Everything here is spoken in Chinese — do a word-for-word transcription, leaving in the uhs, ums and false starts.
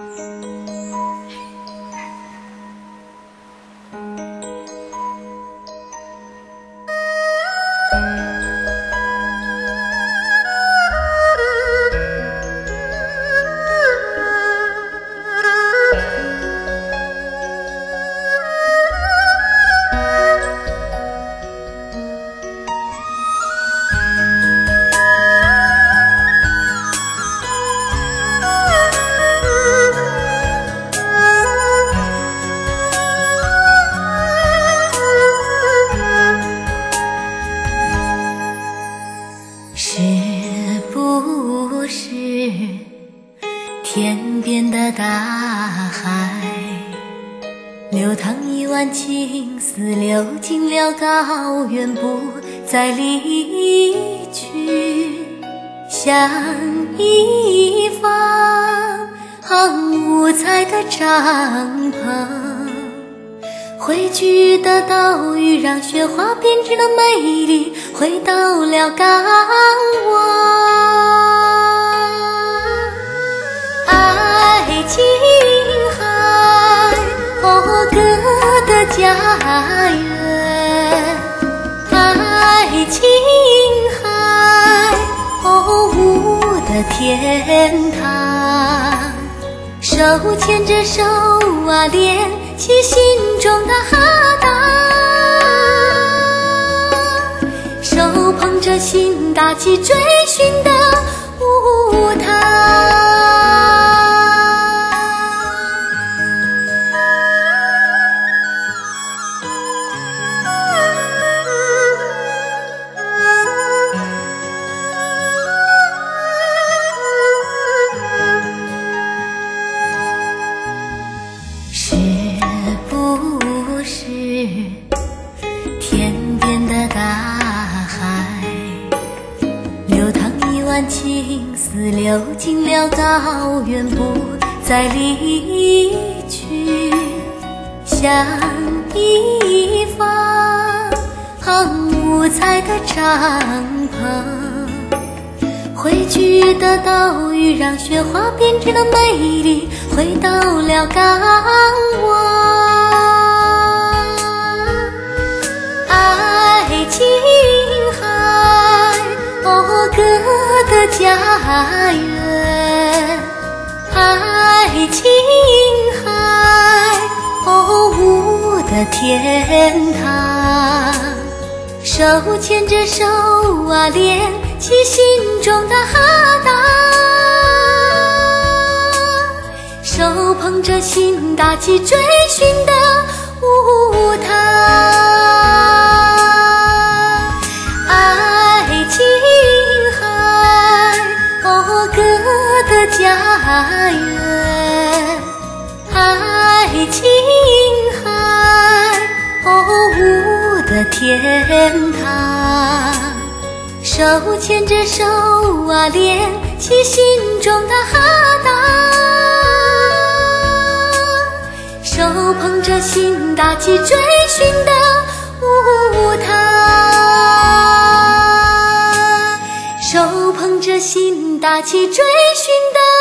天边的大海，流淌一湾情丝，流进了高原，不再离去。像一方五彩的帐篷，汇聚的岛屿让雪花编织的美丽回到了港湾。爱琴海，哦，歌的家园。爱琴海，哦，舞的天堂。手牵着手啊，连起心中的哈达，手捧着心，打起追寻的舞台。是不是天边的大海，流淌一湾情丝，流进了高原，不再离去。像一方五彩的帐篷，汇聚的岛屿让雪花编织的美丽回到了港湾。爱琴海，哦，歌的家园。爱琴海，哦，舞的天堂。手牵着手啊，连起心中的哈达，手捧着心，打起追寻的舞台。爱琴海，哦，歌的家园。爱琴海，哦，舞的天堂。手牵着手啊，连起心中的哈达，手捧着心，打起追寻的舞台。手捧着心，打起追寻的